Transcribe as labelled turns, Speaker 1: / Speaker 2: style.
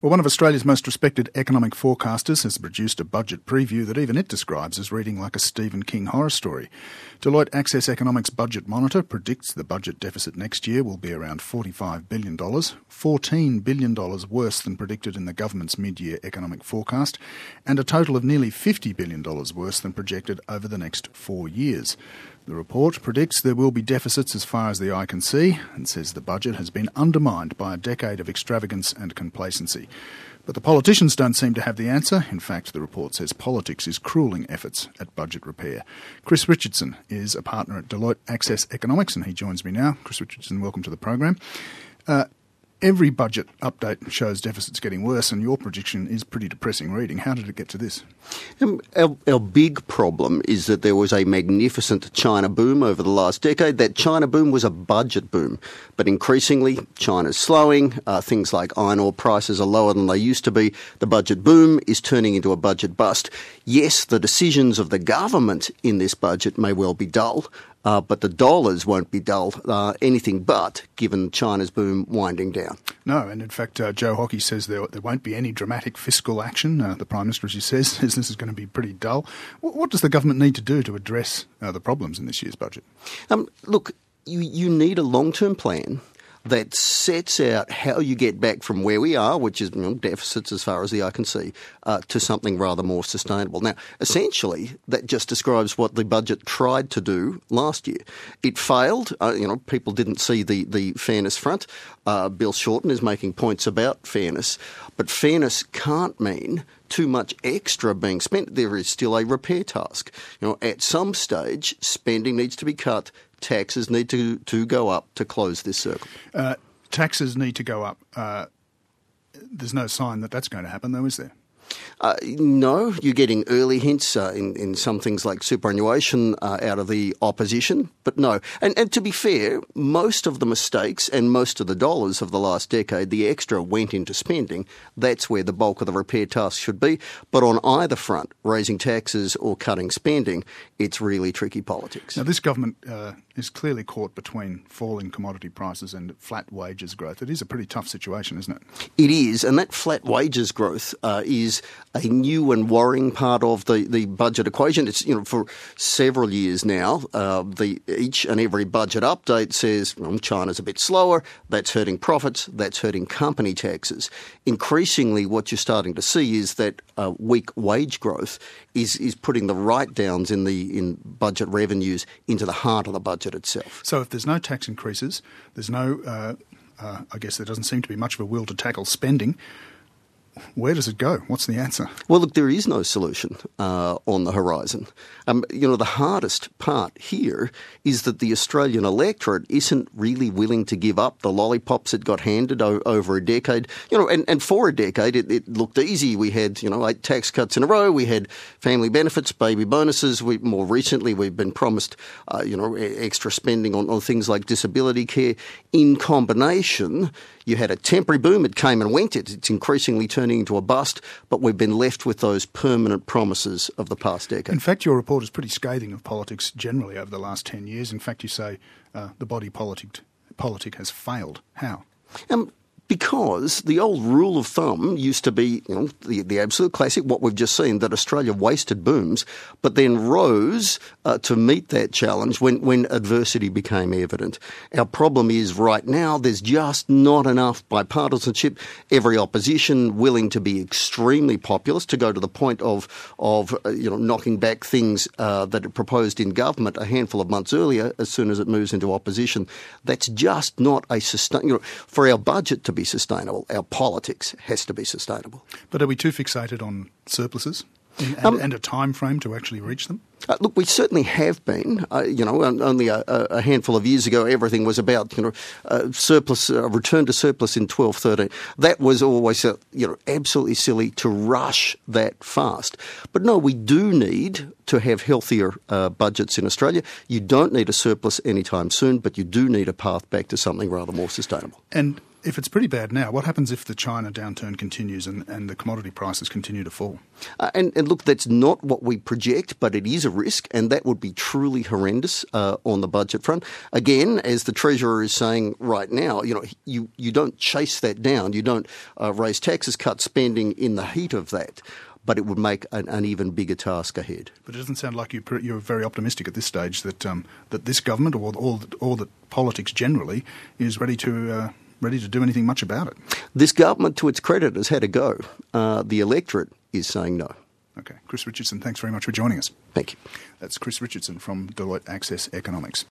Speaker 1: Well, one of Australia's most respected economic forecasters has produced a budget preview that even it describes as reading like a Stephen King horror story. Deloitte Access Economics Budget Monitor predicts the budget deficit next year will be around $45 billion, $14 billion worse than predicted in the government's mid-year economic forecast, and a total of nearly $50 billion worse than projected over the next 4 years. The report predicts there will be deficits as far as the eye can see and says the budget has been undermined by a decade of extravagance and complacency. But the politicians don't seem to have the answer. In fact, the report says politics is cruelling efforts at budget repair. Chris Richardson is a partner at Deloitte Access Economics and he joins me now. Chris Richardson, welcome to the program. Every budget update shows deficits getting worse, and your prediction is pretty depressing reading. How did it get to this?
Speaker 2: Our big problem is that there was a magnificent China boom over the last decade. That China boom was a budget boom, but increasingly China's slowing. Things like iron ore prices are lower than they used to be. The budget boom is turning into a budget bust. Yes, the decisions of the government in this budget may well be dull, but the dollars won't be dull, anything but, given China's boom winding down.
Speaker 1: No, and in fact, Joe Hockey says there won't be any dramatic fiscal action. The Prime Minister, as he says this is going to be pretty dull. What does the government need to do to address the problems in this year's budget?
Speaker 2: Look, you need a long-term plan that sets out how you get back from where we are, which is deficits as far as the eye can see, to something rather more sustainable. Now, essentially, that just describes what the budget tried to do last year. It failed. People didn't see the fairness front. Bill Shorten is making points about fairness, but fairness can't mean too much extra being spent. There is still a repair task. At some stage, spending needs to be cut. Taxes need to go up to close this circle.
Speaker 1: Taxes need to go up. There's no sign that that's going to happen, though, is there?
Speaker 2: No, you're getting early hints in some things like superannuation out of the opposition, but no. And to be fair, most of the mistakes and most of the dollars of the last decade, the extra went into spending. That's where the bulk of the repair task should be. But on either front, raising taxes or cutting spending, it's really tricky politics.
Speaker 1: Now, this government is clearly caught between falling commodity prices and flat wages growth. It is a pretty tough situation, isn't it?
Speaker 2: It is, and that flat wages growth is a new and worrying part of the budget equation. It's for several years now, each and every budget update says China's a bit slower, that's hurting profits, that's hurting company taxes. Increasingly, what you're starting to see is that weak wage growth is putting the write-downs in budget revenues into the heart of the budget itself.
Speaker 1: So if there's no tax increases, there's no, I guess there doesn't seem to be much of a will to tackle spending. Where does it go? What's the answer?
Speaker 2: Well, look, there is no solution on the horizon. The hardest part here is that the Australian electorate isn't really willing to give up the lollipops it got handed over a decade. And for a decade, it looked easy. We had, 8 tax cuts in a row. We had family benefits, baby bonuses. More recently, we've been promised, extra spending on things like disability care. In combination, you had a temporary boom. It came and went. It's increasingly turning into a bust, but we've been left with those permanent promises of the past decade.
Speaker 1: In fact, your report is pretty scathing of politics generally over the last 10 years. In fact, you say the body politic has failed. How?
Speaker 2: Because the old rule of thumb used to be, the absolute classic, what we've just seen, that Australia wasted booms, but then rose to meet that challenge when adversity became evident. Our problem is right now there's just not enough bipartisanship. Every opposition willing to be extremely populist, to go to the point of knocking back things that it proposed in government a handful of months earlier as soon as it moves into opposition. That's just not a for our budget to be sustainable, our politics has to be sustainable.
Speaker 1: But are we too fixated on surpluses and a time frame to actually reach them?
Speaker 2: Look, we certainly have been. Only a handful of years ago, everything was about surplus, return to surplus in 12-13. That was always absolutely silly to rush that fast. But no, we do need to have healthier budgets in Australia. You don't need a surplus anytime soon, but you do need a path back to something rather more sustainable.
Speaker 1: And if it's pretty bad now, what happens if the China downturn continues and the commodity prices continue to fall?
Speaker 2: And look, that's not what we project, but it is a risk, and that would be truly horrendous on the budget front. Again, as the Treasurer is saying right now, you don't chase that down. You don't raise taxes, cut spending in the heat of that. But it would make an even bigger task ahead.
Speaker 1: But it doesn't sound like you're very optimistic at this stage that that this government or that politics generally is ready to do anything much about it.
Speaker 2: This government, to its credit, has had a go. The electorate is saying no.
Speaker 1: Okay. Chris Richardson, thanks very much for joining us.
Speaker 2: Thank you.
Speaker 1: That's Chris Richardson from Deloitte Access Economics.